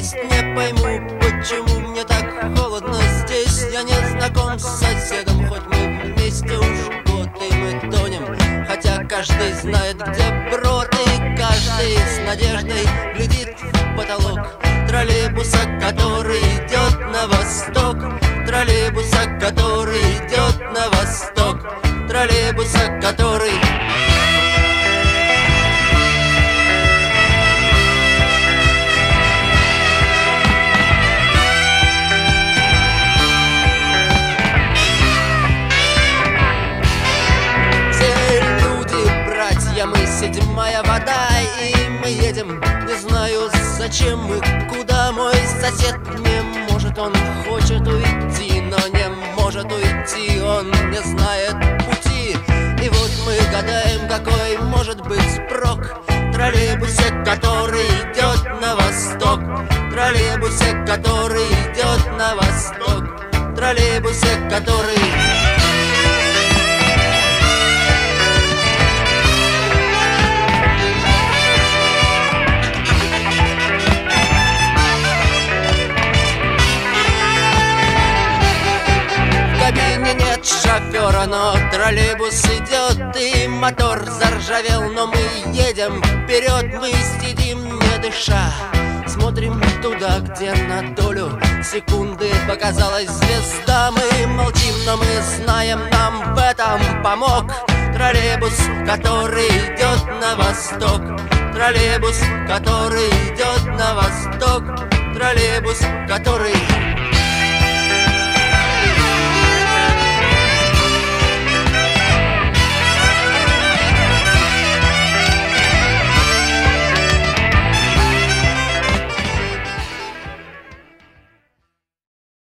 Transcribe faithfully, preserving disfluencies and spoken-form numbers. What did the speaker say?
есть. Не пойму, почему мне так холодно здесь. Я не знаком с соседом, хоть мы вместе уж год, и мы тонем. Хотя каждый знает, где брод, и каждый с надеждой глядит в потолок троллейбуса, который идет на восток. Троллейбуса, который идет на восток. Троллейбуса, который... Мы седьмая вода, и мы едем. Не знаю, зачем мы, куда. Мой сосед не может, он хочет уйти, но не может уйти, он не знает пути. И вот мы гадаем, какой может быть спрок в троллейбусе, который идет на восток. Троллейбусе, который идет на восток. Троллейбусе, который... Нет шофера, но троллейбус идет, и мотор заржавел, но мы едем вперед. Мы сидим, не дыша, смотрим туда, где на долю секунды показалась звезда. Мы молчим, но мы знаем, нам в этом помог троллейбус, который идет на восток. Троллейбус, который идет на восток. Троллейбус, который...